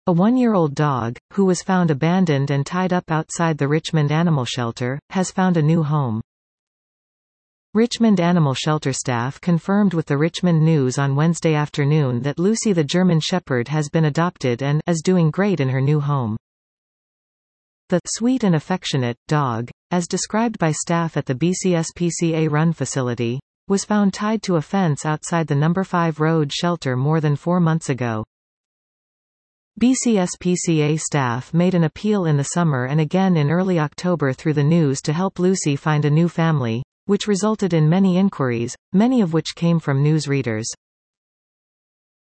A 1-year-old dog, who was found abandoned and tied up outside the Richmond Animal Shelter, has found a new home. Richmond Animal Shelter staff confirmed with the Richmond News on Wednesday afternoon that Lucy the German Shepherd has been adopted and is doing great in her new home. The sweet and affectionate dog, as described by staff at the BCSPCA Run facility, was found tied to a fence outside the No. 5 Road shelter more than 4 months ago. BCSPCA staff made an appeal in the summer and again in early October through the news to help Lucy find a new family, which resulted in many inquiries, many of which came from news readers.